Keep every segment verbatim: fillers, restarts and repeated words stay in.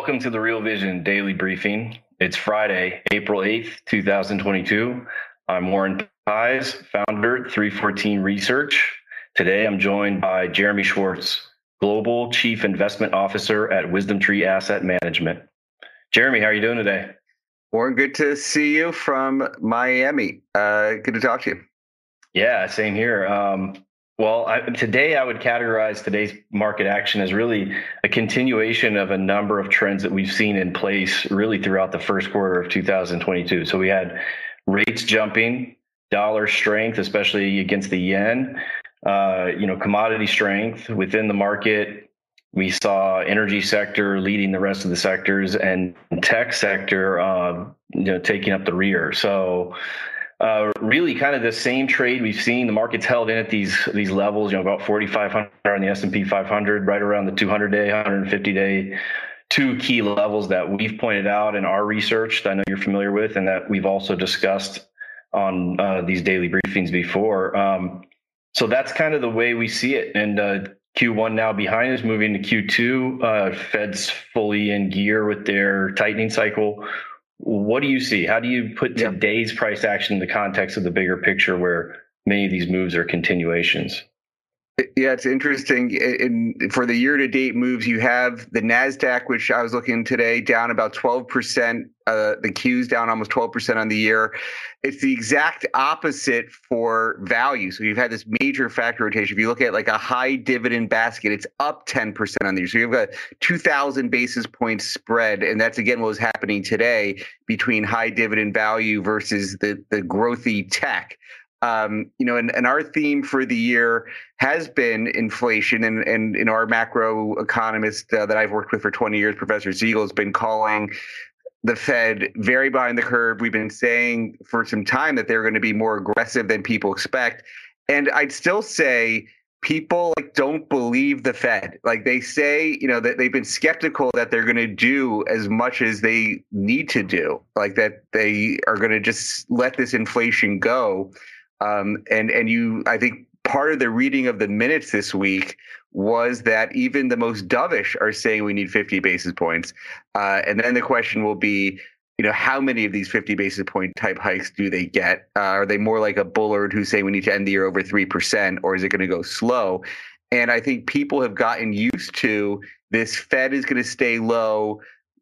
Welcome to the Real Vision Daily Briefing. It's Friday, April eighth, twenty twenty-two. I'm Warren Pies, founder at three fourteen Research. Today I'm joined by Jeremy Schwartz, Global Chief Investment Officer at WisdomTree Asset Management. Jeremy, how are you doing today? Warren, good to see you from Miami. Uh, good to talk to you. Yeah, same here. Um, Well, I, today I would categorize today's market action as really a continuation of a number of trends that we've seen in place really throughout the first quarter of two thousand twenty-two. So we had rates jumping, dollar strength, especially against the yen, uh, you know, commodity strength within the market. We saw energy sector leading the rest of the sectors, and tech sector, uh, you know, taking up the rear. So. Uh, really kind of the same trade we've seen. The market's held in at these these levels, you know, about forty-five hundred on the S and P five hundred, right around the two hundred day, one hundred fifty day, two key levels that we've pointed out in our research that I know you're familiar with and that we've also discussed on uh, these daily briefings before. Um, so that's kind of the way we see it. And uh, Q one now behind us, moving to Q two. Uh, Fed's fully in gear with their tightening cycle. What do you see? How do you put today's yeah. price action in the context of the bigger picture where many of these moves are continuations? Yeah, it's interesting. In, for the year-to-date moves, you have the NASDAQ, which I was looking today, down about twelve percent. Uh, the Q's down almost twelve percent on the year. It's the exact opposite for value. So you've had this major factor rotation. If you look at like a high dividend basket, it's up ten percent on the year. So you've got two thousand basis points spread. And that's, again, what was happening today between high dividend value versus the, the growthy tech. Um, you know, and, and our theme for the year has been inflation. And, and in our macro economist uh, that I've worked with for twenty years, Professor Siegel, has been calling the Fed very behind the curve. We've been saying for some time that they're going to be more aggressive than people expect. And I'd still say people like don't believe the Fed. Like they say, you know, that they've been skeptical that they're going to do as much as they need to do, like that they are going to just let this inflation go. Um, and, and you, I think part of the reading of the minutes this week was that even the most dovish are saying we need fifty basis points. Uh, and then the question will be, you know, how many of these fifty basis point type hikes do they get? Uh, are they more like a Bullard who's saying we need to end the year over three percent, or is it going to go slow? And I think people have gotten used to this Fed is going to stay low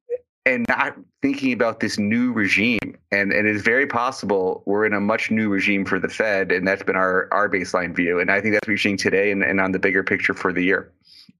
and not thinking about this new regime. And, and it is very possible we're in a much new regime for the Fed, and that's been our, our baseline view. And I think that's what we're seeing today and, and on the bigger picture for the year.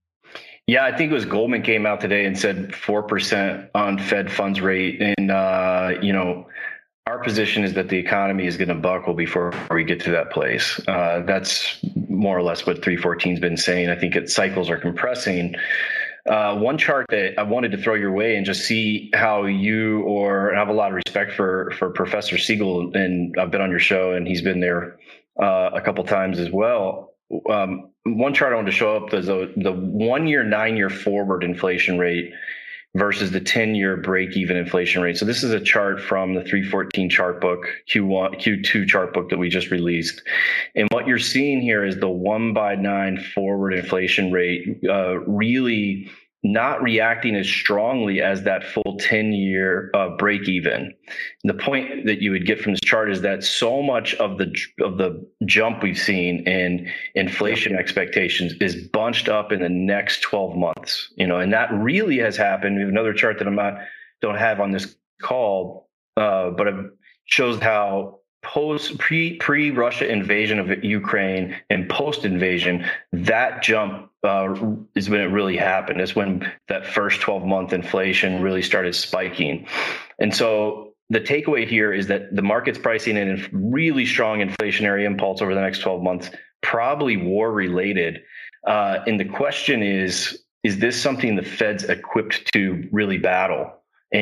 Yeah, I think it was Goldman came out today and said four percent on Fed funds rate. And, uh, you know, our position is that the economy is going to buckle before we get to that place. Uh, that's more or less what three fourteen has been saying. I think it, cycles are compressing. Uh, one chart that I wanted to throw your way and just see how you, or I have a lot of respect for for Professor Siegel, and I've been on your show and he's been there uh, a couple times as well. Um, one chart I wanted to show up is the, the one-year, nine-year forward inflation rate versus the ten-year break-even inflation rate. So this is a chart from the three fourteen chart book, Q one, Q two chart book that we just released. And what you're seeing here is the one by nine forward inflation rate uh, really not reacting as strongly as that full ten-year uh, break-even. The point that you would get from this chart is that so much of the of the jump we've seen in inflation expectations is bunched up in the next twelve months. You know, and that really has happened. We have another chart that I'm not don't have on this call, uh, but it shows how post pre pre Russia invasion of Ukraine and post invasion, that jump uh, is when it really happened. It's when that first twelve month inflation really started spiking. And so the takeaway here is that the market's pricing in a really strong inflationary impulse over the next twelve months, probably war related. Uh, and the question is, is this something the Fed's equipped to really battle?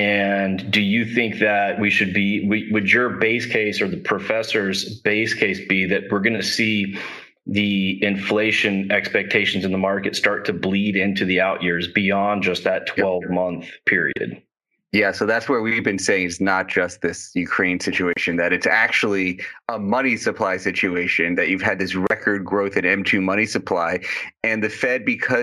And do you think that we should be, we, would your base case or the professor's base case be that we're going to see the inflation expectations in the market start to bleed into the out years beyond just that twelve month period? Yeah, so that's where we've been saying it's not just this Ukraine situation, that it's actually a money supply situation, that you've had this record growth in M two money supply. And the Fed, because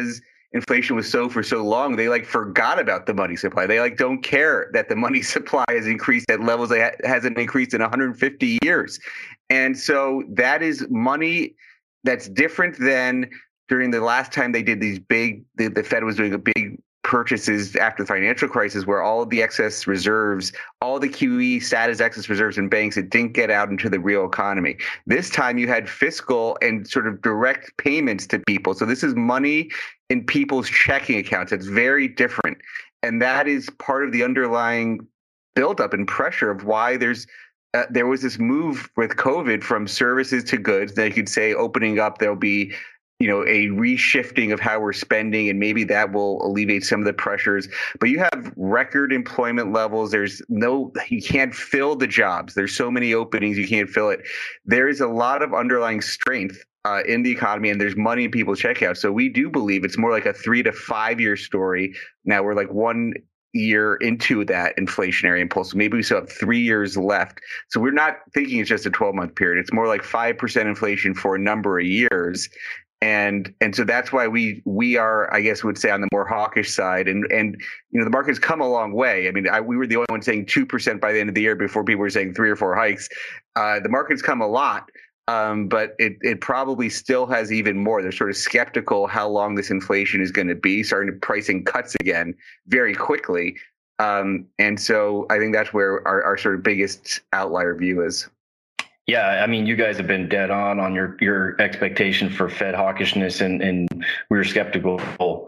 inflation was so for so long, they like forgot about the money supply. They like don't care that the money supply has increased at levels that ha- hasn't increased in one hundred fifty years. And so that is money that's different than during the last time they did these big, the, the Fed was doing a big purchases after the financial crisis, where all of the excess reserves, all the Q E status excess reserves in banks, it didn't get out into the real economy. This time you had fiscal and sort of direct payments to people. So this is money in people's checking accounts. It's very different. And that is part of the underlying buildup and pressure of why there's uh, there was this move with COVID from services to goods. They could say opening up, there'll be you know, a reshifting of how we're spending, and maybe that will alleviate some of the pressures. But you have record employment levels. There's no, you can't fill the jobs. There's so many openings, you can't fill it. There is a lot of underlying strength uh, in the economy, and there's money in people's checkouts. So we do believe it's more like a three to five year story. Now we're like one year into that inflationary impulse. Maybe we still have three years left. So we're not thinking it's just a twelve month period. It's more like five percent inflation for a number of years. And and so that's why we we are, I guess, would say on the more hawkish side. And and you know the market's come a long way. I mean, I, we were the only one saying two percent by the end of the year before people were saying three or four hikes. Uh, the market's come a lot, um, but it it probably still has even more. They're sort of skeptical how long this inflation is going to be, starting to pricing cuts again very quickly. Um, and so I think that's where our, our sort of biggest outlier view is. Yeah, I mean, you guys have been dead on on your your expectation for Fed hawkishness, and, and we were skeptical.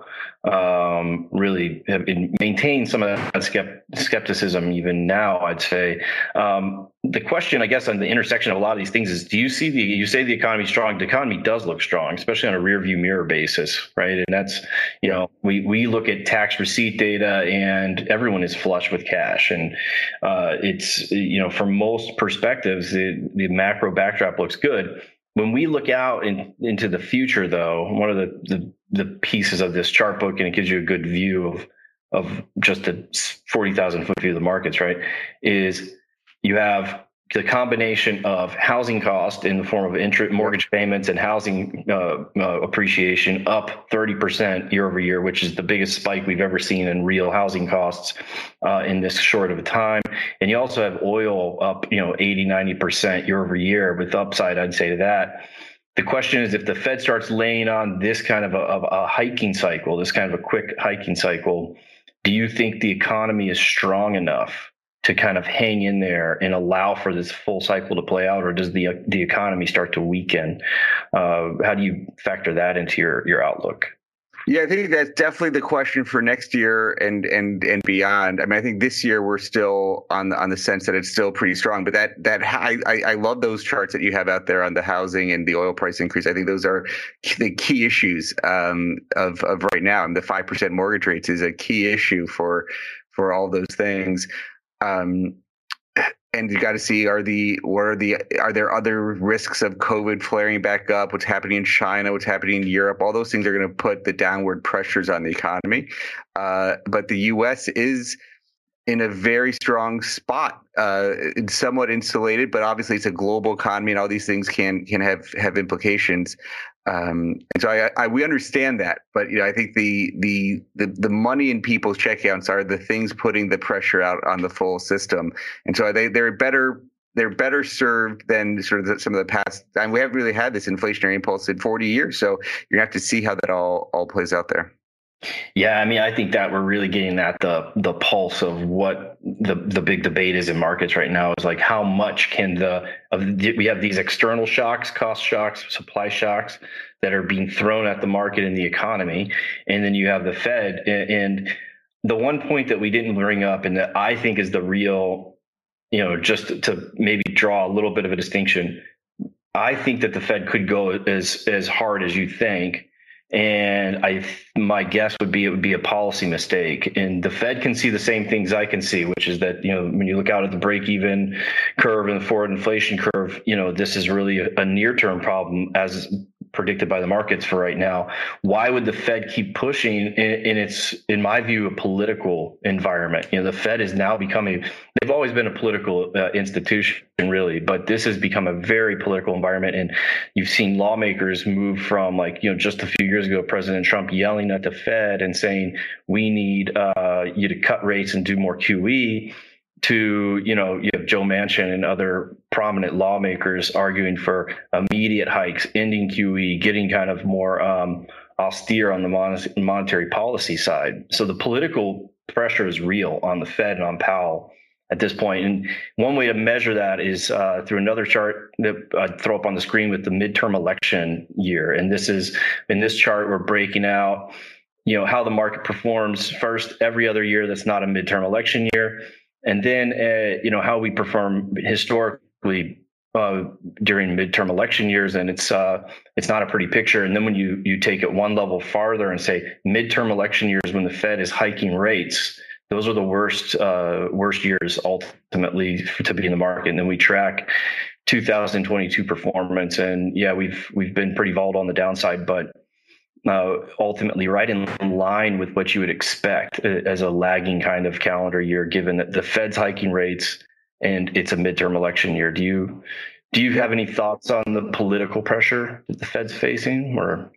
Um, really have been maintained some of that skept- skepticism even now, I'd say. Um, the question, I guess, on the intersection of a lot of these things is: do you see the? You say the economy's strong. The economy does look strong, especially on a rear view mirror basis, right? And that's, you know, we we look at tax receipt data, and everyone is flush with cash, and uh, it's, you know, from most perspectives, the, the macro backdrop looks good. When we look out in, into the future, though, one of the, the the pieces of this chart book, and it gives you a good view of of just the forty thousand foot view of the markets, right, is you have the combination of housing cost in the form of interest, mortgage payments, and housing uh, uh, appreciation up thirty percent year over year, which is the biggest spike we've ever seen in real housing costs uh, in this short of a time. And you also have oil up, you know, eighty, ninety percent year over year with upside, I'd say to that. The question is, if the Fed starts laying on this kind of a, of a hiking cycle, this kind of a quick hiking cycle, do you think the economy is strong enough to kind of hang in there and allow for this full cycle to play out, or does the the economy start to weaken? Uh, how do you factor that into your your outlook? Yeah, I think that's definitely the question for next year and and and beyond. I mean, I think this year we're still on the on the sense that it's still pretty strong. But that that I I love those charts that you have out there on the housing and the oil price increase. I think those are the key issues um, of of right now. And the five percent mortgage rates is a key issue for for all those things. Um, and you got to see, are the what are the are there other risks of COVID flaring back up? What's happening in China? What's happening in Europe? All those things are going to put the downward pressures on the economy. Uh, but the U S is in a very strong spot. Uh, it's somewhat insulated, but obviously it's a global economy, and all these things can can have have implications. Um, and so I, I, we understand that, but you know, I think the, the the the money in people's check accounts are the things putting the pressure out on the full system, and so they they're better they're better served than sort of the, some of the past. And we haven't really had this inflationary impulse in forty years, so you're gonna have to see how that all all plays out there. Yeah, I mean, I think that we're really getting at the the pulse of what the the big debate is in markets right now, is like, how much can the of we have these external shocks, cost shocks, supply shocks that are being thrown at the market and the economy, and then you have the Fed. And the one point that we didn't bring up, and that I think is the real, you know, just to maybe draw a little bit of a distinction, I think that the Fed could go as as hard as you think. And I, my guess would be it would be a policy mistake. And the Fed can see the same things I can see, which is that, you know, when you look out at the break-even curve and the forward inflation curve, you know, this is really a, a near-term problem as predicted by the markets for right now. Why would the Fed keep pushing in, in its, in my view, a political environment? You know, the Fed is now becoming, they've always been a political uh, institution, really, but this has become a very political environment. And you've seen lawmakers move from, like, you know, just a few years ago, President Trump yelling at the Fed and saying, we need uh, you to cut rates and do more Q E, to, you know, you have Joe Manchin and other prominent lawmakers arguing for immediate hikes, ending Q E, getting kind of more um, austere on the mon- monetary policy side. So the political pressure is real on the Fed and on Powell at this point. And one way to measure that is uh, through another chart that I'd throw up on the screen with the midterm election year. And this is, in this chart, we're breaking out, you know, how the market performs first every other year that's not a midterm election year. And then, uh, you know, how we perform historically uh, during midterm election years. And it's uh, it's not a pretty picture. And then when you you take it one level farther and say midterm election years when the Fed is hiking rates, those are the worst uh, worst years ultimately to be in the market. And then we track two thousand twenty-two performance. And yeah, we've we've been pretty volatile on the downside, but Uh, ultimately right in line with what you would expect as a lagging kind of calendar year, given that the Fed's hiking rates and it's a midterm election year. Do you do you have any thoughts on the political pressure that the Fed's facing? Or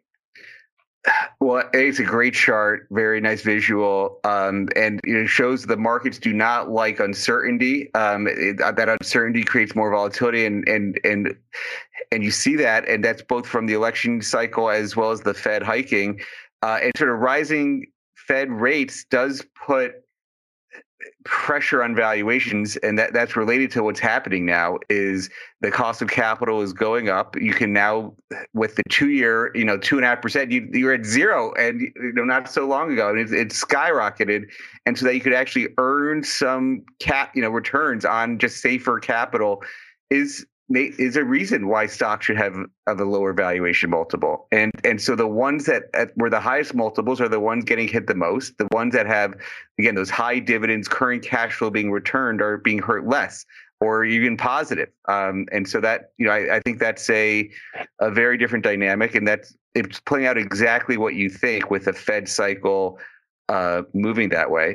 well, it's a great chart, very nice visual, um, and it shows the markets do not like uncertainty. Um, it, that uncertainty creates more volatility, and and and and you see that, and that's both from the election cycle as well as the Fed hiking, uh, and sort of rising Fed rates does put pressure on valuations, and that, that's related to what's happening now. Is the cost of capital is going up. You can now, with the two-year, you know, two and a half percent, you you're at zero, and you know, not so long ago, and it, it skyrocketed, and so that you could actually earn some cap, you know, returns on just safer capital is is a reason why stocks should have, have a lower valuation multiple. And and so the ones that at, were the highest multiples are the ones getting hit the most. The ones that have, again, those high dividends, current cash flow being returned are being hurt less or even positive. Um, and so that, you know, I, I think that's a a very different dynamic, and that's it's playing out exactly what you think with the Fed cycle uh, moving that way.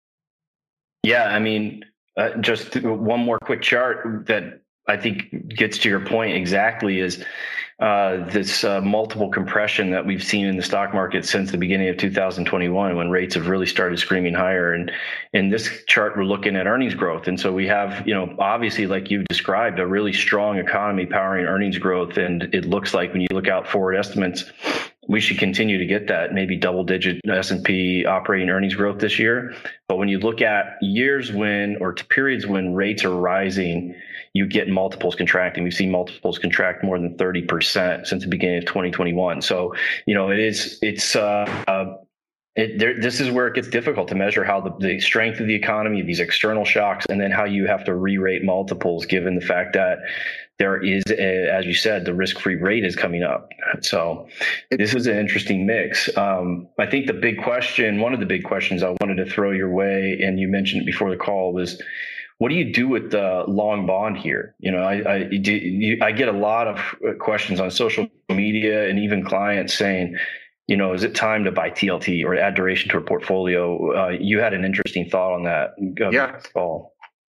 Yeah, I mean, uh, just one more quick chart that I think gets to your point exactly is uh, this uh, multiple compression that we've seen in the stock market since the beginning of two thousand twenty-one, when rates have really started screaming higher. And in this chart, we're looking at earnings growth. And so we have, you know, obviously, like you described, a really strong economy powering earnings growth. And it looks like when you look out forward estimates, we should continue to get that maybe double digit S and P operating earnings growth this year. But when you look at years when, or periods when rates are rising, you get multiples contracting. We've seen multiples contract more than thirty percent since the beginning of twenty twenty-one. So, you know, it is, it's, uh, uh It, there, this is where it gets difficult to measure how the, the strength of the economy, these external shocks, and then how you have to re-rate multiples, given the fact that there is, a, as you said, the risk-free rate is coming up. So this is an interesting mix. Um, I think the big question, one of the big questions I wanted to throw your way, and you mentioned it before the call, was what do you do with the long bond here? You know, I I, do, you, I get a lot of questions on social media and even clients saying, you know, is it time to buy T L T or add duration to a portfolio? Uh, you had an interesting thought on that. Yeah. Paul.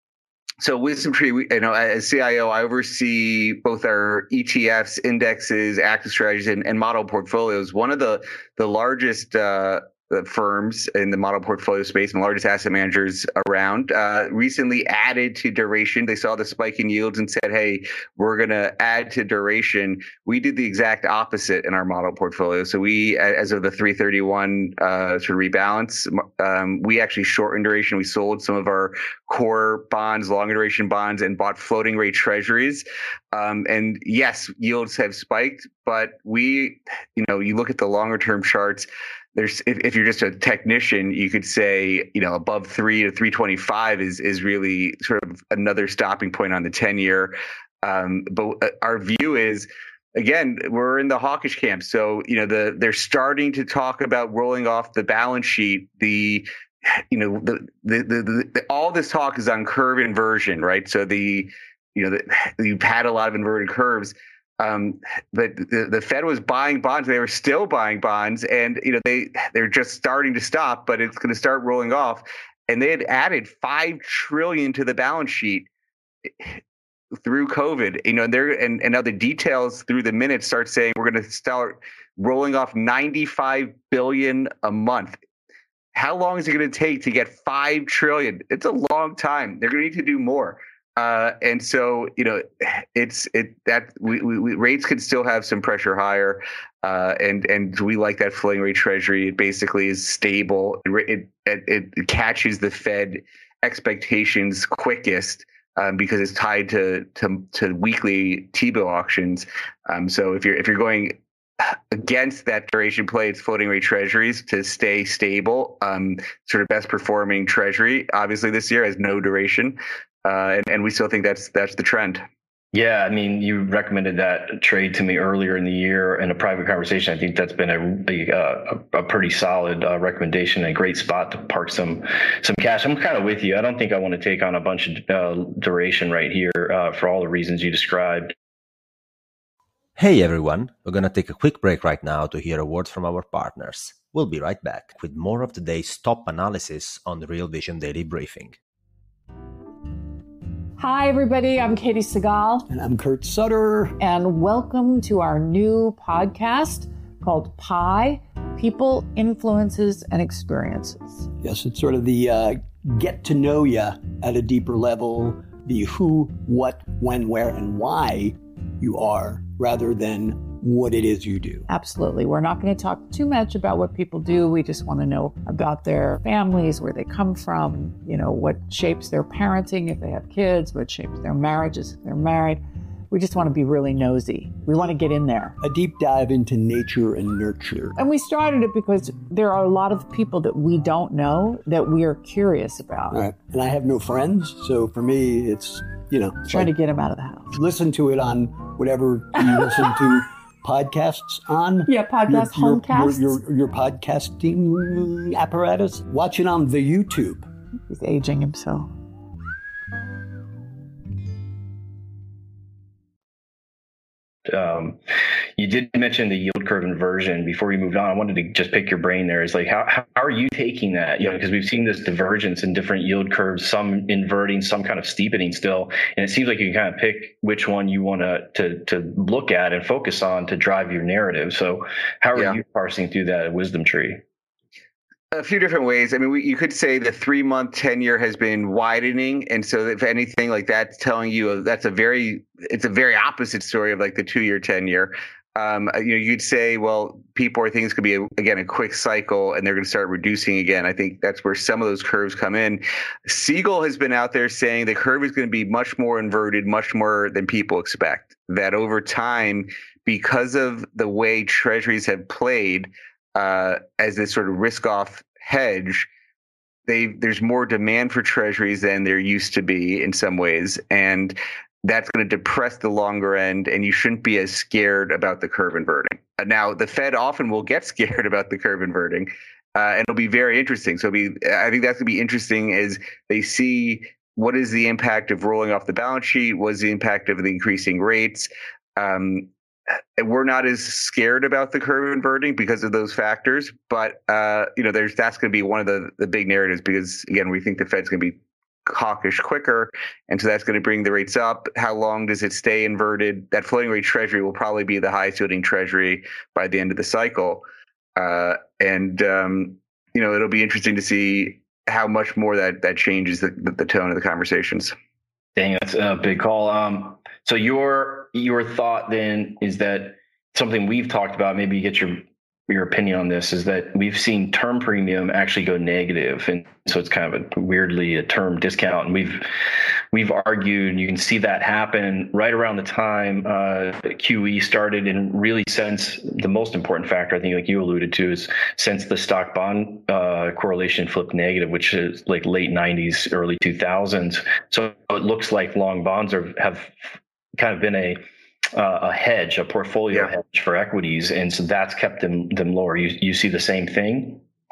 So WisdomTree, we, you know, as C I O, I oversee both our E T Fs, indexes, active strategies, and, and model portfolios. One of the the largest uh, firms in the model portfolio space and the largest asset managers around uh, recently added to duration. They saw the spike in yields and said, hey, we're going to add to duration. We did the exact opposite in our model portfolio. So we, as of the three thirty-one uh, sort of rebalance, um, we actually shortened duration. We sold some of our core bonds, long duration bonds, and bought floating rate treasuries. Um, and yes, yields have spiked, but we, you know, you look at the longer term charts, there's, if, if you're just a technician, you could say, you know, above three to three twenty-five is is really sort of another stopping point on the ten year. Um, but our view is, again, we're in the hawkish camp. So, you know, the they're starting to talk about rolling off the balance sheet. The, you know, the the the, the, the all this talk is on curve inversion, right? So the, you know, the, you've had a lot of inverted curves. Um, but the, the Fed was buying bonds. They were still buying bonds, and you know they they're just starting to stop, but it's going to start rolling off. And they had added five trillion to the balance sheet through COVID. You know, there and and now the details through the minutes start saying we're going to start rolling off ninety-five billion a month. How long is it going to take to get five trillion? It's a long time. They're going to need to do more. Uh, and so, you know, it's it that we, we, we rates could still have some pressure higher, uh, and and we like that floating rate treasury. It basically is stable. It it, it catches the Fed expectations quickest um, because it's tied to to to weekly T-bill auctions. Um, so if you're if you're going against that duration play, it's floating rate treasuries to stay stable. Um, sort of best performing treasury, obviously this year has no duration. Uh, and, and we still think that's that's the trend. Yeah, I mean, you recommended that trade to me earlier in the year in a private conversation. I think that's been a a, a pretty solid uh, recommendation and a great spot to park some some cash. I'm kind of with you. I don't think I want to take on a bunch of uh, duration right here uh, for all the reasons you described. Hey everyone, we're going to take a quick break right now to hear a word from our partners. We'll be right back with more of today's top analysis on the Real Vision Daily Briefing. Hi, everybody. I'm Katie Segal. And I'm Kurt Sutter. And welcome to our new podcast called Pi, People, Influences, and Experiences. Yes, it's sort of the uh, get to know you at a deeper level, the who, what, when, where, and why you are, rather than what it is you do. Absolutely. We're not going to talk too much about what people do. We just want to know about their families, where they come from, you know, what shapes their parenting if they have kids, what shapes their marriages if they're married. We just want to be really nosy. We want to get in there. A deep dive into nature and nurture. And we started it because there are a lot of people that we don't know that we are curious about. Right. And I have no friends. So for me, it's, you know. Trying like, to get them out of the house. Listen to it on whatever you listen to. Podcasts on? Yeah, podcast, your, homecasts. Your, your, your podcasting apparatus. Watch it on the YouTube. He's aging himself. Um, you did mention the yield curve inversion before we moved on. I wanted to just pick your brain there. Is like, how, how are you taking that? You know, because we've seen this divergence in different yield curves, some inverting, some kind of steepening still. And it seems like you can kind of pick which one you want to, to, to look at and focus on to drive your narrative. So how are yeah. you parsing through that wisdom tree? A few different ways. I mean, we, you could say the three-month ten-year has been widening, and so if anything, like that's telling you that's a very, it's a very opposite story of like the two-year ten-year. Um, you know, you'd say, well, people or things could be a, again a quick cycle, and they're going to start reducing again. I think that's where some of those curves come in. Siegel has been out there saying the curve is going to be much more inverted, much more than people expect. That over time, because of the way treasuries have played. Uh, as this sort of risk-off hedge, they there's more demand for treasuries than there used to be in some ways, and that's going to depress the longer end, and you shouldn't be as scared about the curve inverting. Uh, now, the Fed often will get scared about the curve inverting, uh, and it'll be very interesting. So it'll be, I think that's going to be interesting as they see what is the impact of rolling off the balance sheet, what is the impact of the increasing rates. Um, We're not as scared about the curve inverting because of those factors, but uh, you know, there's that's going to be one of the, the big narratives because again, we think the Fed's going to be hawkish quicker, and so that's going to bring the rates up. How long does it stay inverted? That floating rate treasury will probably be the highest yielding treasury by the end of the cycle, uh, and um, you know, it'll be interesting to see how much more that that changes the, the, the tone of the conversations. Dang, that's a big call. Um, so your your thought then is that something we've talked about, maybe you get your your opinion on this, is that we've seen term premium actually go negative, and so it's kind of a weirdly a term discount. And we've we've argued, you can see that happen right around the time uh, Q E started, and really since the most important factor, I think, like you alluded to, is since the stock bond uh, correlation flipped negative, which is like late nineties, early two thousands. So it looks like long bonds are have kind of been a Uh, a hedge, a portfolio yeah. hedge for equities, and so that's kept them them lower. You you see the same thing?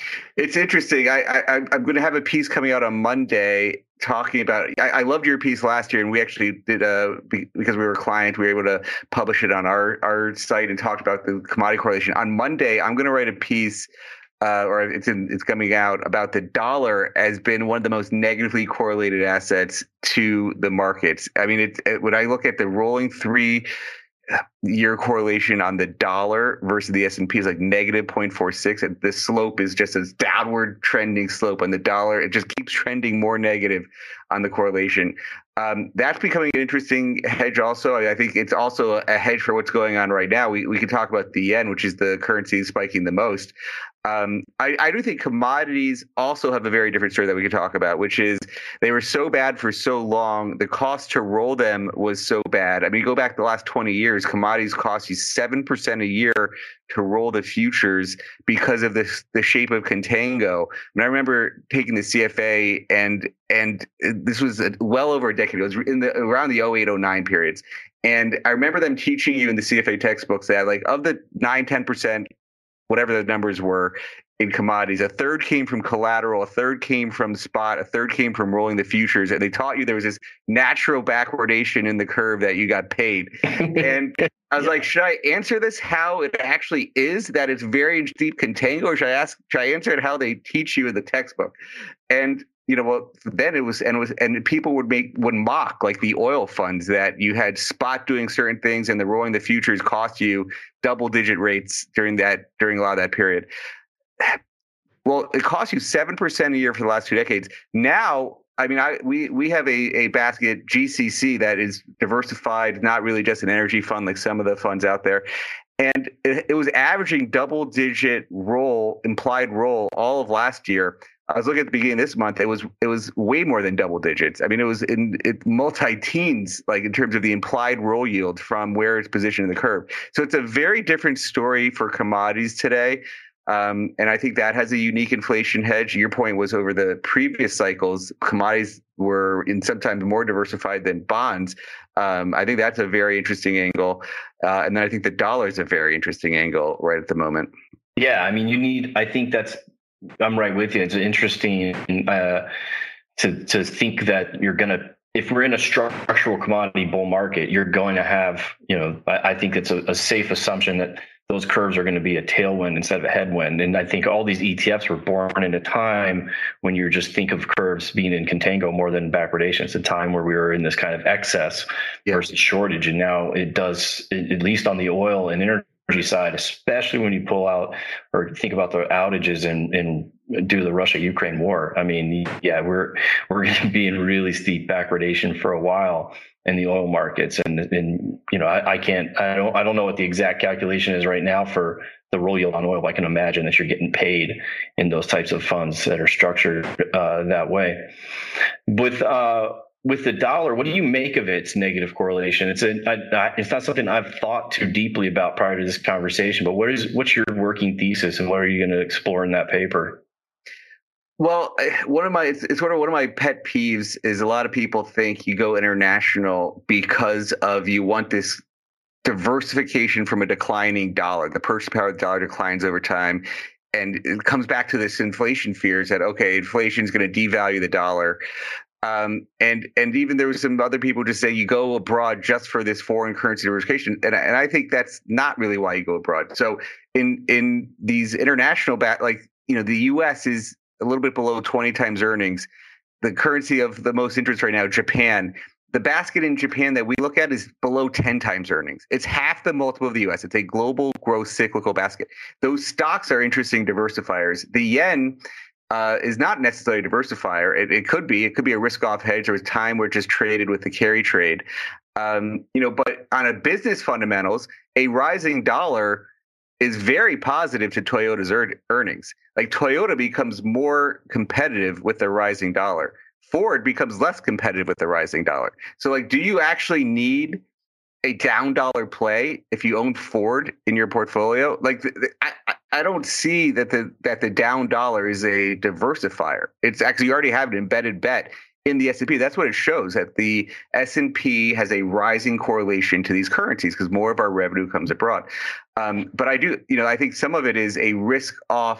It's interesting. I, I, I'm going to have a piece coming out on Monday talking about. I, I loved your piece last year, and we actually did a because we were a client. We were able to publish it on our our site and talked about the commodity correlation. On Monday, I'm going to write a piece, uh, or it's in, it's coming out about the dollar as been one of the most negatively correlated assets to the markets. I mean, it, it when I look at the rolling three year correlation on the dollar versus the S and P is like negative zero point four six. And the slope is just a downward trending slope on the dollar. It just keeps trending more negative on the correlation. Um, that's becoming an interesting hedge also. I think it's also a hedge for what's going on right now. We we could talk about the yen, which is the currency spiking the most. Um, I, I do think commodities also have a very different story that we could talk about, which is they were so bad for so long. The cost to roll them was so bad. I mean, go back the last twenty years, commodities cost you seven percent a year to roll the futures because of this, the shape of contango. I mean, I remember taking the C F A and and this was well over a decade. It was in the around the oh eight oh nine periods. And I remember them teaching you in the C F A textbooks that like of the nine, ten percent, whatever the numbers were in commodities, a third came from collateral, a third came from spot, a third came from rolling the futures. And they taught you there was this natural backwardation in the curve that you got paid. And I was yeah. like, should I answer this how it actually is, that it's very deep contango, or should I ask, should I answer it how they teach you in the textbook? And you know, well, then it was, and it was, and people would make, would mock like the oil funds that you had spot doing certain things and the rolling the futures cost you double digit rates during that, during a lot of that period. Well, it cost you seven percent a year for the last two decades. Now, I mean, I, we, we have a, a basket G C C that is diversified, not really just an energy fund like some of the funds out there. And it, it was averaging double digit roll, implied roll all of last year. I was looking at the beginning of this month. It was it was way more than double digits. I mean, it was in it multi-teens, like in terms of the implied roll yield from where it's positioned in the curve. So it's a very different story for commodities today. Um, and I think that has a unique inflation hedge. Your point was over the previous cycles, commodities were in sometimes more diversified than bonds. Um, I think that's a very interesting angle. Uh, and then I think the dollar is a very interesting angle right at the moment. Yeah, I mean, you need, I think that's, I'm right with you. It's interesting uh, to to think that you're going to, if we're in a structural commodity bull market, you're going to have, you know, I, I think it's a, a safe assumption that those curves are going to be a tailwind instead of a headwind. And I think all these E T Fs were born in a time when you just think of curves being in contango more than backwardation. It's a time where we were in this kind of excess yeah. versus shortage. And now it does, at least on the oil and energy side, especially when you pull out or think about the outages and, and due to the Russia-Ukraine war. I mean, yeah, we're we're going to be in really steep backwardation for a while in the oil markets, and and you know, I, I can't, I don't, I don't know what the exact calculation is right now for the roll yield on oil. But I can imagine that you're getting paid in those types of funds that are structured uh, that way. With uh, With the dollar, what do you make of its negative correlation? It's a, I, it's not something I've thought too deeply about prior to this conversation, but what is, what's your working thesis and what are you going to explore in that paper? Well, one of my, it's, it's sort of one of my pet peeves is a lot of people think you go international because of, you want this diversification from a declining dollar. The purchasing power of the dollar declines over time. And it comes back to this inflation fears that, okay, inflation is going to devalue the dollar. Um, and and even there was some other people just say you go abroad just for this foreign currency diversification, and and I think that's not really why you go abroad. So in in these international bat, like you know, the U S is a little bit below twenty times earnings. The currency of the most interest right now, Japan. The basket in Japan that we look at is below ten times earnings. It's half the multiple of the U S. It's a global growth cyclical basket. Those stocks are interesting diversifiers. The yen Uh, is not necessarily a diversifier. It, it could be. It could be a risk-off hedge. There was time where it just traded with the carry trade. Um, you know, but on a business fundamentals, a rising dollar is very positive to Toyota's er- earnings. Like Toyota becomes more competitive with the rising dollar. Ford becomes less competitive with the rising dollar. So, like, do you actually need a down dollar play if you own Ford in your portfolio? Like, the, the, I, I don't see that the that the down dollar is a diversifier. It's actually, you already have an embedded bet in the S and P. That's what it shows, that the S and P has a rising correlation to these currencies because more of our revenue comes abroad. Um, but I do, you know, I think some of it is a risk off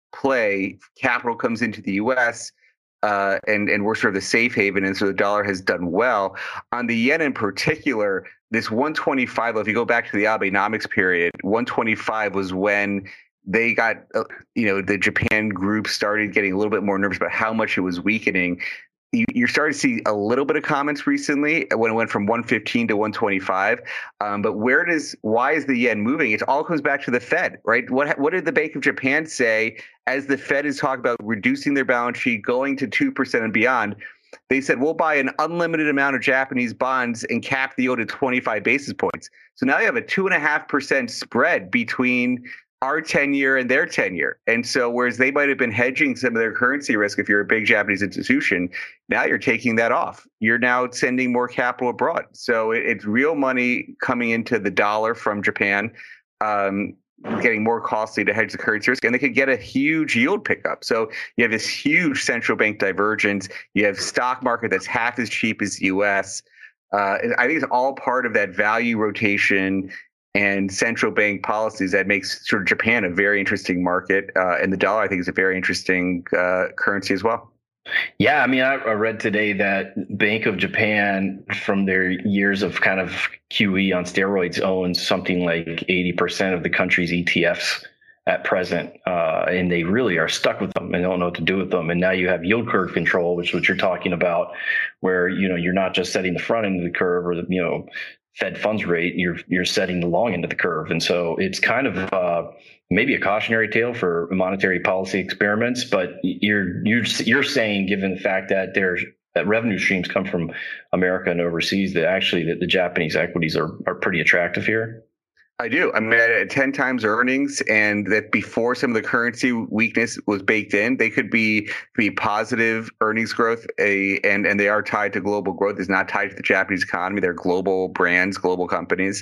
play. Capital comes into the U S, uh, and, and we're sort of the safe haven, and so the dollar has done well. On the yen in particular, this one twenty-five, if you go back to the Abenomics period, one twenty-five was when they got, uh, you know, the Japan group started getting a little bit more nervous about how much it was weakening. You, you're starting to see a little bit of comments recently when it went from one fifteen to one twenty-five. Um, but where does, why is the yen moving? It all comes back to the Fed, right? What what did the Bank of Japan say as the Fed is talking about reducing their balance sheet, going to two percent and beyond? They said, we'll buy an unlimited amount of Japanese bonds and cap the yield at twenty-five basis points. So now you have a two point five percent spread between our ten-year and their ten-year. And so whereas they might have been hedging some of their currency risk if you're a big Japanese institution, now you're taking that off. You're now sending more capital abroad. So it, it's real money coming into the dollar from Japan, um, getting more costly to hedge the currency risk, and they could get a huge yield pickup. So you have this huge central bank divergence. You have stock market that's half as cheap as the U S. Uh, I think it's all part of that value rotation and central bank policies that makes sort of Japan a very interesting market. Uh, and the dollar, I think, is a very interesting uh, currency as well. Yeah, I mean, I, I read today that Bank of Japan, from their years of kind of Q E on steroids, owns something like eighty percent of the country's E T Fs at present. Uh, and they really are stuck with them and don't know what to do with them. And now you have yield curve control, which is what you're talking about, where, you know, you're not just setting the front end of the curve or the, you know, Fed funds rate, you're you're setting the long end of the curve. And so it's kind of uh, maybe a cautionary tale for monetary policy experiments, but you're you're you're saying, given the fact that there's that revenue streams come from America and overseas, that actually that the Japanese equities are are pretty attractive here. I do. I mean, at ten times earnings, and that before some of the currency weakness was baked in, they could be be positive earnings growth. A and and they are tied to global growth. It's not tied to the Japanese economy. They're global brands, global companies.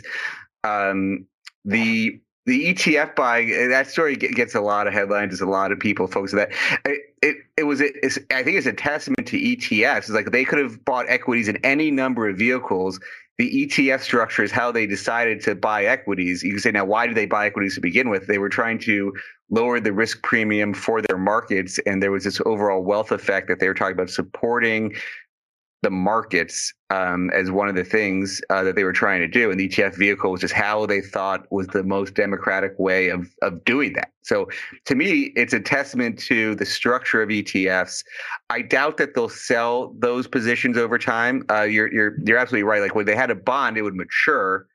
Um, the the E T F buying, that story gets a lot of headlines. There's a lot of people focus on that. It it, it was it's, I think it's a testament to E T Fs. It's like they could have bought equities in any number of vehicles. The E T F structure is how they decided to buy equities. You can say, now, why did they buy equities to begin with? They were trying to lower the risk premium for their markets, and there was this overall wealth effect that they were talking about supporting the markets um, as one of the things uh, that they were trying to do. And the E T F vehicle was just how they thought was the most democratic way of of doing that. So to me, it's a testament to the structure of E T Fs. I doubt that they'll sell those positions over time. Uh, you're you're you're absolutely right. Like when they had a bond, it would mature.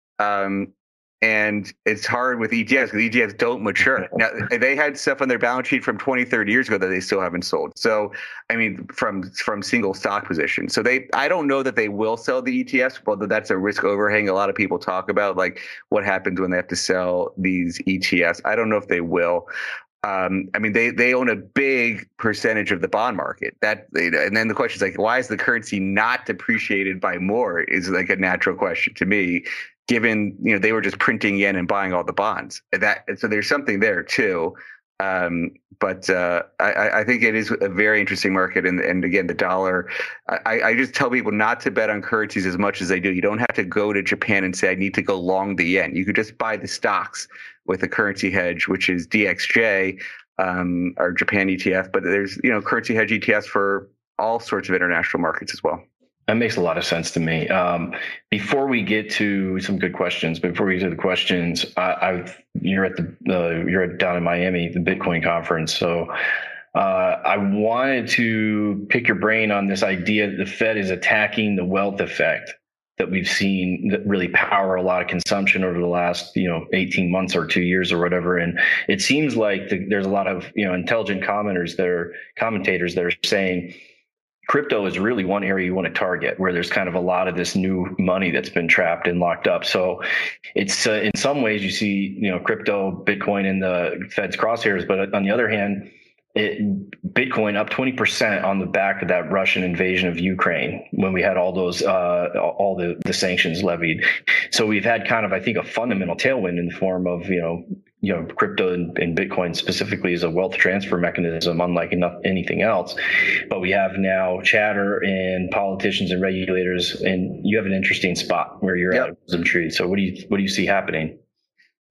Um, And it's hard with E T Fs because E T Fs don't mature. Now, they had stuff on their balance sheet from twenty, thirty years ago that they still haven't sold. So, I mean, from from single stock positions. So they, I don't know that they will sell the E T Fs, but that's a risk overhang. A lot of people talk about like what happens when they have to sell these E T Fs. I don't know if they will. Um, I mean, they they own a big percentage of the bond market. That, and then the question is like, why is the currency not depreciated by more? Is like a natural question to me, given, you know, they were just printing yen and buying all the bonds. That, so there's something there too. Um, but uh, I, I think it is a very interesting market. And, and again, the dollar, I, I just tell people not to bet on currencies as much as they do. You don't have to go to Japan and say, I need to go long the yen. You could just buy the stocks with a currency hedge, which is D X J, um, or Japan E T F. But there's, you know, currency hedge E T Fs for all sorts of international markets as well. That makes a lot of sense to me. Um, before we get to some good questions, before we get to the questions, I, I've you're at the uh, you're at, down in Miami, the Bitcoin conference. So uh, I wanted to pick your brain on this idea that the Fed is attacking the wealth effect that we've seen that really power a lot of consumption over the last, you know, eighteen months or two years or whatever. And it seems like the, there's a lot of, you know, intelligent commenters that are commentators that are saying crypto is really one area you want to target, where there's kind of a lot of this new money that's been trapped and locked up. So it's uh, in some ways you see, you know, crypto, Bitcoin in the Fed's crosshairs, but on the other hand, it, Bitcoin up twenty percent on the back of that Russian invasion of Ukraine when we had all those, uh, all the, the sanctions levied. So we've had kind of, I think, a fundamental tailwind in the form of, you know, you know, crypto and, and Bitcoin specifically is a wealth transfer mechanism, unlike enough, anything else. But we have now chatter and politicians and regulators, and you have an interesting spot where you're yep. at Wisdom Tree. So what do you what do you see happening?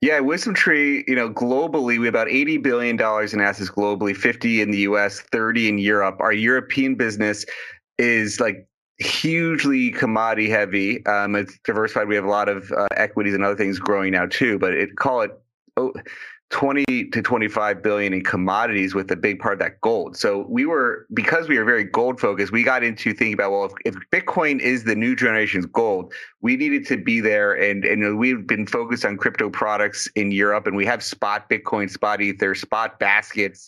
Yeah, WisdomTree, you know, globally, we have about eighty billion dollars in assets globally, fifty in the U S, thirty in Europe. Our European business is like hugely commodity heavy. Um, it's diversified. We have a lot of uh, equities and other things growing now too, but it call it oh, twenty to twenty-five billion in commodities, with a big part of that gold. So we were, because we were very gold focused, we got into thinking about, well, if, if Bitcoin is the new generation's gold, we needed to be there. And, and we've been focused on crypto products in Europe, and we have spot Bitcoin, spot Ether, spot baskets,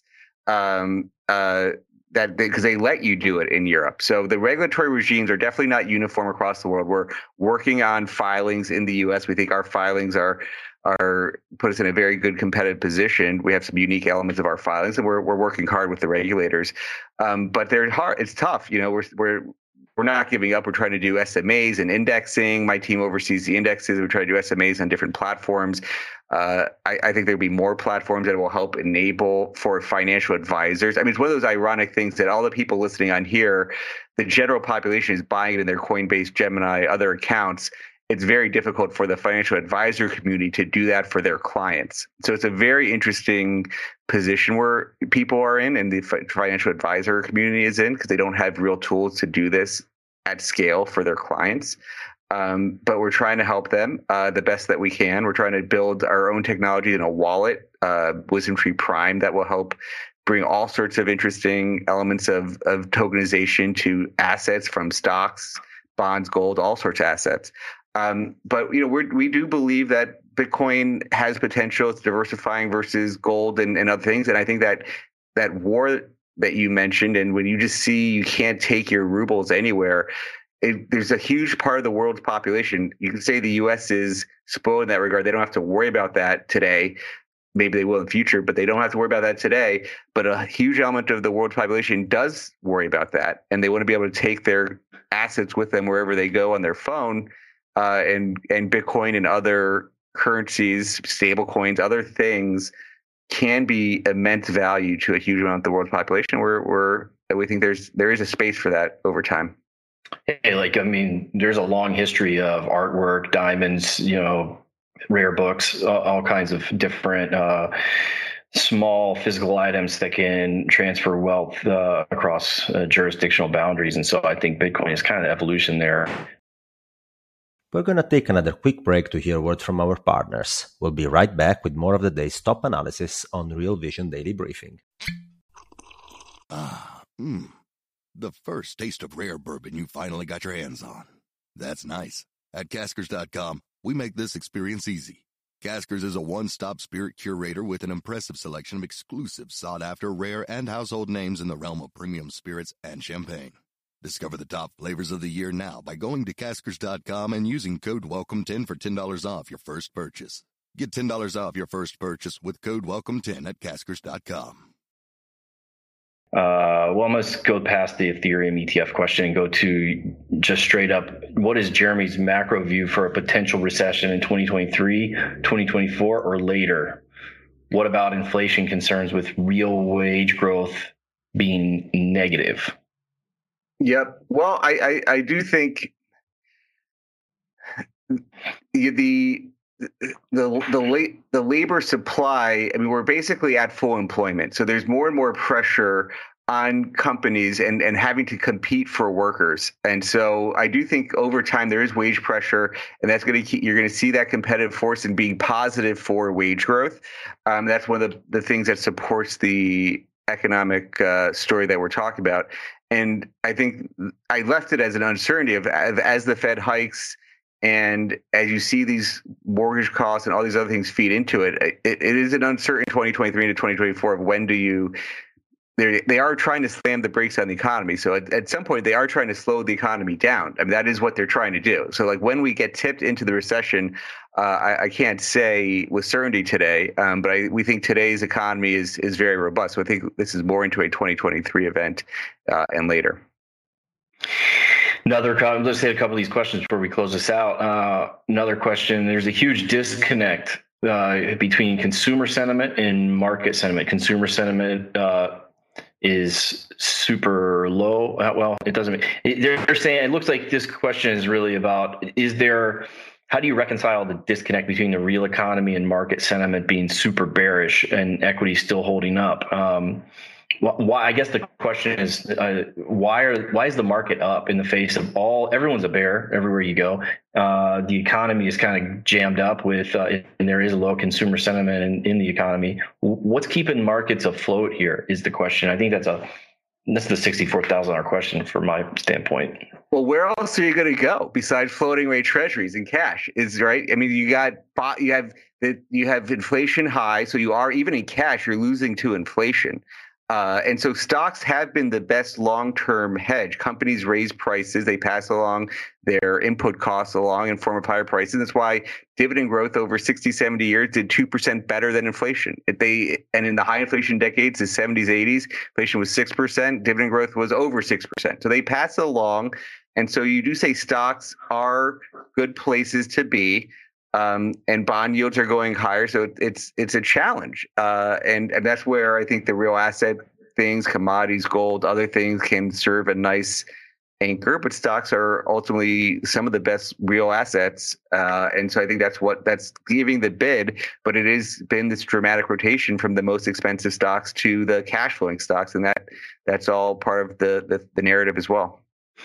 um, uh, that because they, they let you do it in Europe. So the regulatory regimes are definitely not uniform across the world. We're working on filings in the U S. We think our filings are are put us in a very good competitive position. We have some unique elements of our filings, and we're we're working hard with the regulators. Um, but they're hard. It's tough. You know, we're we're we're not giving up. We're trying to do S M As and indexing. My team oversees the indexes. We're trying to do S M As on different platforms. Uh, I, I think there'll be more platforms that will help enable for financial advisors. I mean, it's one of those ironic things that all the people listening on here, the general population is buying it in their Coinbase, Gemini, other accounts. It's very difficult for the financial advisor community to do that for their clients. So it's a very interesting position where people are in, and the financial advisor community is in, because they don't have real tools to do this at scale for their clients. Um, but we're trying to help them uh, the best that we can. We're trying to build our own technology in a wallet, uh, WisdomTree Prime, that will help bring all sorts of interesting elements of, of tokenization to assets, from stocks, bonds, gold, all sorts of assets. Um, but, you know, we we do believe that Bitcoin has potential. It's diversifying versus gold and, and other things. And I think that that war that you mentioned, and when you just see you can't take your rubles anywhere, it, there's a huge part of the world's population. You can say the U S is spoiled in that regard. They don't have to worry about that today. Maybe they will in the future, but they don't have to worry about that today. But a huge element of the world's population does worry about that. And they want to be able to take their assets with them wherever they go on their phone. Uh, and and Bitcoin and other currencies, stable coins, other things can be immense value to a huge amount of the world's population. We're we're we think there's there is a space for that over time. Hey, like I mean, there's a long history of artwork, diamonds, you know, rare books, all, all kinds of different uh, small physical items that can transfer wealth uh, across uh, jurisdictional boundaries. And so I think Bitcoin is kind of evolution there. We're going to take another quick break to hear words from our partners. We'll be right back with more of the day's top analysis on Real Vision Daily Briefing. Ah, mmm. The first taste of rare bourbon you finally got your hands on. That's nice. At Caskers dot com, we make this experience easy. Caskers is a one-stop spirit curator with an impressive selection of exclusive, sought-after, rare, and household names in the realm of premium spirits and champagne. Discover the top flavors of the year now by going to Caskers dot com and using code welcome ten for ten dollars off your first purchase. Get ten dollars off your first purchase with code welcome ten at Caskers dot com. Uh, well, let's go past the Ethereum E T F question and go to just straight up, what is Jeremy's macro view for a potential recession in twenty twenty-three, twenty twenty-four, or later? What about inflation concerns with real wage growth being negative? Yep. Well, I, I, I do think the the the the, the labor supply. I mean, we're basically at full employment, so there's more and more pressure on companies and and having to compete for workers. And so I do think over time there is wage pressure, and that's going to keep, you're going to see that competitive force and being positive for wage growth. Um, that's one of the the things that supports the economic uh, story that we're talking about. And I think I left it as an uncertainty of, of as the Fed hikes and as you see these mortgage costs and all these other things feed into it, it, it is an uncertain twenty twenty-three into twenty twenty-four of when do you they they are trying to slam the brakes on the economy. So at, at some point they are trying to slow the economy down. I mean, that is what they're trying to do. So like when we get tipped into the recession, uh, I, I can't say with certainty today, um, but I, we think today's economy is is very robust. So I think this is more into a twenty twenty-three event uh, and later. Another, let's hit a couple of these questions before we close this out. Uh, another question, there's a huge disconnect uh, between consumer sentiment and market sentiment. Consumer sentiment uh, is super low. Uh, well, it doesn't, it, they're saying, it looks like this question is really about, is there how do you reconcile the disconnect between the real economy and market sentiment being super bearish and equity still holding up? Um, why? I guess the question is, uh, why are why is the market up in the face of all? Everyone's a bear everywhere you go. Uh, the economy is kind of jammed up with, uh, and there is a low consumer sentiment in, in the economy. What's keeping markets afloat here is the question. I think that's a That's the sixty-four thousand dollars question from my standpoint. Well, where else are you going to go besides floating rate treasuries and cash? Is right. I mean, you got you have that you have inflation high, so you are even in cash, you're losing to inflation. Uh, and so stocks have been the best long-term hedge. Companies raise prices, they pass along their input costs along in form of higher prices. That's why dividend growth over sixty, seventy years did two percent better than inflation. If they and in the high inflation decades, the seventies, eighties, inflation was six percent, dividend growth was over six percent. So they pass it along. And so you do say stocks are good places to be. Um, and bond yields are going higher, so it's it's a challenge, uh, and and that's where I think the real asset things, commodities, gold, other things can serve a nice anchor. But stocks are ultimately some of the best real assets, uh, and so I think that's what that's giving the bid. But it has been this dramatic rotation from the most expensive stocks to the cash flowing stocks, and that that's all part of the the, the narrative as well.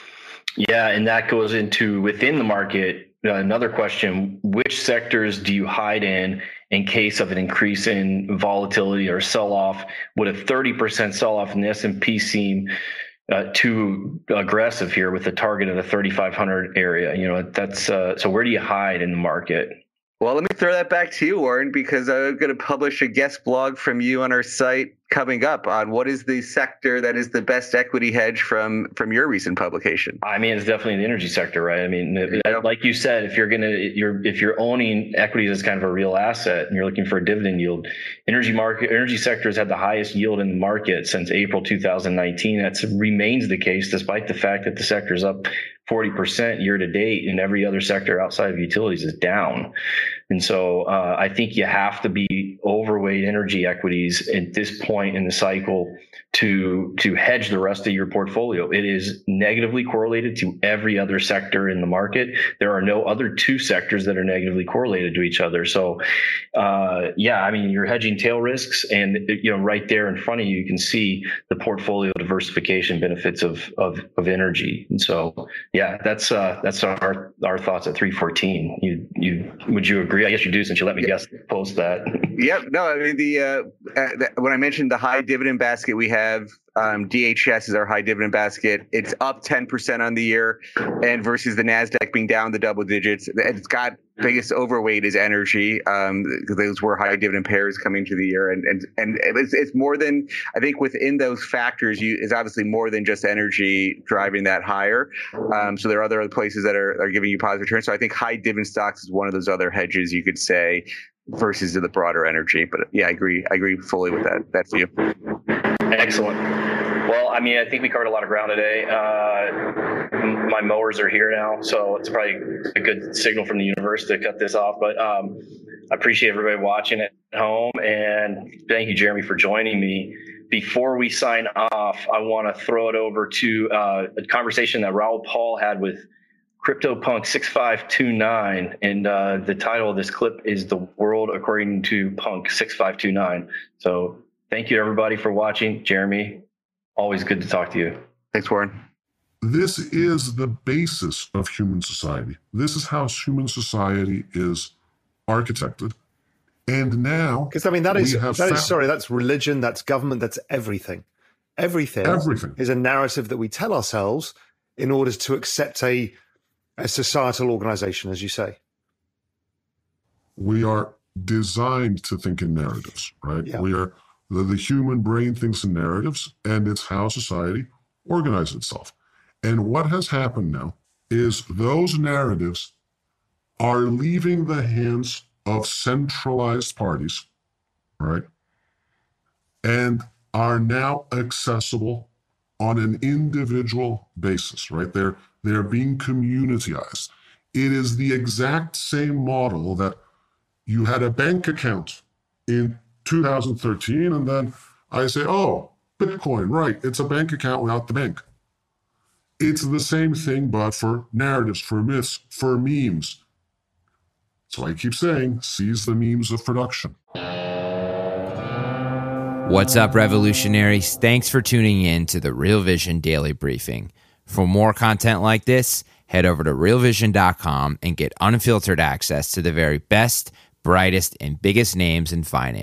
Yeah, and that goes into within the market. Uh, another question, which sectors do you hide in in case of an increase in volatility or sell-off? Would a thirty percent sell-off in the S and P seem uh, too aggressive here with the target of the thirty-five hundred area? You know, that's uh, so where do you hide in the market? Well, let me throw that back to you, Warren, because I'm going to publish a guest blog from you on our site coming up on what is the sector that is the best equity hedge from from your recent publication. I mean, it's definitely the energy sector, right? I mean, yep. Like you said, if you're going to, you're if you're owning equities as kind of a real asset and you're looking for a dividend yield, energy market, energy sector has had the highest yield in the market since April two thousand nineteen. That remains the case despite the fact that the sector is up forty percent year to date, and every other sector outside of utilities is down. And so uh, I think you have to be overweight energy equities at this point in the cycle to to hedge the rest of your portfolio. It is negatively correlated to every other sector in the market. There are no other two sectors that are negatively correlated to each other. So uh, yeah, I mean, you're hedging tail risks, and you know, right there in front of you, you can see the portfolio diversification benefits of of, of energy. And so yeah, that's uh, that's our our thoughts at three fourteen. You you would you agree? I guess you do, since you let me guess post that. Yep. No, I mean, the, uh, uh, the when I mentioned the high dividend basket we have, um, D H S is our high dividend basket. It's up ten percent on the year, and versus the NASDAQ being down the double digits. It's got biggest overweight is energy, um, because those were high dividend pairs coming to the year. And and, and it's, it's more than, I think within those factors, you is obviously more than just energy driving that higher. Um, so there are other places that are, are giving you positive returns. So I think high dividend stocks is one of those other hedges you could say versus the broader energy. But yeah, I agree. I agree fully with that. That's you. Excellent. Well, I mean, I think we covered a lot of ground today. Uh, my mowers are here now, so it's probably a good signal from the universe to cut this off. But um, I appreciate everybody watching at home, and thank you, Jeremy, for joining me. Before we sign off, I want to throw it over to uh, a conversation that Raoul Pal had with CryptoPunk six five two nine, and uh, the title of this clip is "The World According to Punk six five two nine." So thank you, everybody, for watching. Jeremy, always good to talk to you. Thanks, Warren. This is the basis of human society. This is how human society is architected. And now, because I mean, that is, that found, is, sorry, that's religion, that's government, that's everything. Everything, everything is a narrative that we tell ourselves in order to accept a, a societal organization, as you say. We are designed to think in narratives, right? Yeah. We are, the, the human brain thinks in narratives, and it's how society organizes itself. And what has happened now is those narratives are leaving the hands of centralized parties, right? And are now accessible on an individual basis, right? They're, they're being communitized. It is the exact same model that you had a bank account in two thousand thirteen, and then I say, oh, Bitcoin, right, it's a bank account without the bank. It's the same thing, but for narratives, for myths, for memes. So I keep saying, seize the means of production. What's up, revolutionaries? Thanks for tuning in to the Real Vision Daily Briefing. For more content like this, head over to real vision dot com and get unfiltered access to the very best, brightest, and biggest names in finance.